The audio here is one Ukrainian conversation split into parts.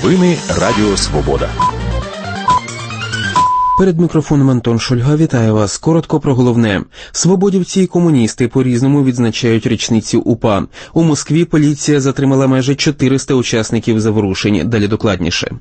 Новини Радіо Свобода. Перед мікрофоном Антон Шульга. Вітаю вас. Коротко про головне. Свободівці і комуністи по-різному відзначають річницю УПА. У Москві поліція затримала майже 400 учасників заворушень. Далі докладніше.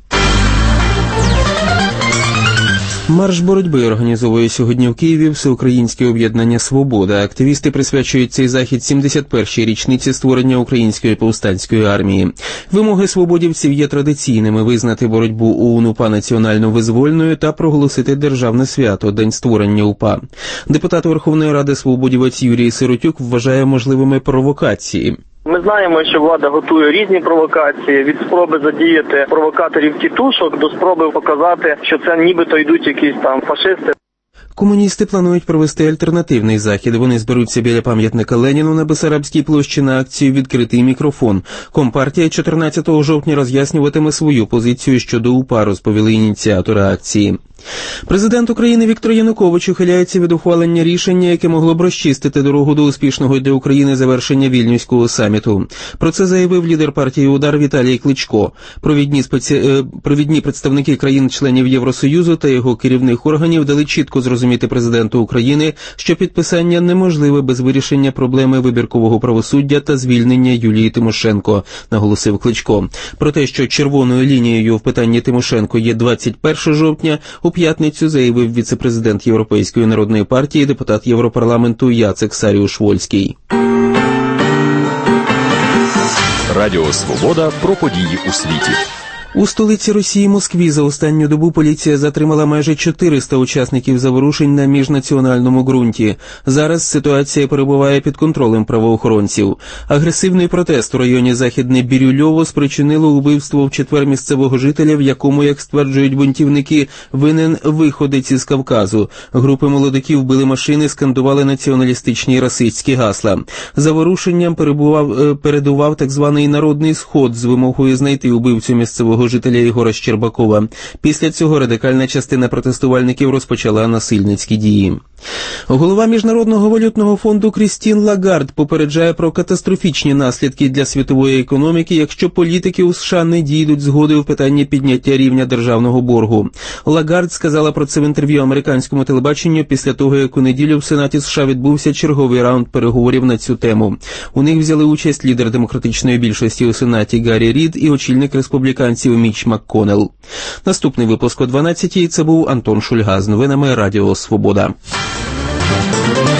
Марш боротьби організовує сьогодні в Києві Всеукраїнське об'єднання «Свобода». Активісти присвячують цей захід 71-й річниці створення Української повстанської армії. Вимоги свободівців є традиційними – визнати боротьбу ОУН-УПА національно-визвольною та проголосити державне свято – День створення УПА. Депутат Верховної Ради свободівець Юрій Сиротюк вважає можливими провокації. Ми знаємо, що влада готує різні провокації, від спроби задіяти провокаторів-тітушок до спроби показати, що це нібито йдуть якісь там фашисти. Комуністи планують провести альтернативний захід. Вони зберуться біля пам'ятника Леніну на Бессарабській площі на акцію «Відкритий мікрофон». Компартія 14 жовтня роз'яснюватиме свою позицію щодо УПА, розповіли ініціатори акції. Президент України Віктор Янукович ухиляється від ухвалення рішення, яке могло б розчистити дорогу до успішного для України завершення Вільнюського саміту. Про це заявив лідер партії «Удар» Віталій Кличко. Провідні представники країн-членів Євросоюзу та його керівних органів дали чітко зрозуміти президенту України, що підписання неможливе без вирішення проблеми вибіркового правосуддя та звільнення Юлії Тимошенко, наголосив Кличко. Про те, що червоною лінією в питанні Тимошенко є 21 жовтня, у п'ятницю заявив віце-президент Європейської народної партії, депутат Європарламенту Яцек Саріуш-Вольський. Радіо Свобода про події у світі. У столиці Росії Москві за останню добу поліція затримала майже 400 учасників заворушень на міжнаціональному ґрунті. Зараз ситуація перебуває під контролем правоохоронців. Агресивний протест у районі Західне Бірюльово спричинило убивство в четвер місцевого жителя, в якому, як стверджують бунтівники, винен виходець із Кавказу. Групи молодиків били машини, скандували націоналістичні і расистські гасла. Заворушенням передував так званий народний сход з вимогою знайти убивцю місцевого жителя Ігора Щербакова. Після цього радикальна частина протестувальників розпочала насильницькі дії. Голова Міжнародного валютного фонду Крістін Лагард попереджає про катастрофічні наслідки для світової економіки, якщо політики у США не дійдуть згоди в питанні підняття рівня державного боргу. Лагард сказала про це в інтерв'ю американському телебаченню після того, як у неділю в Сенаті США відбувся черговий раунд переговорів на цю тему. У них взяли участь лідер демократичної більшості у Сенаті Гаррі Рід і очільник республіканців Міч МакКоннелл. Наступний випуск о 12-й. Це був Антон Шульга з новинами Радіо Свобода.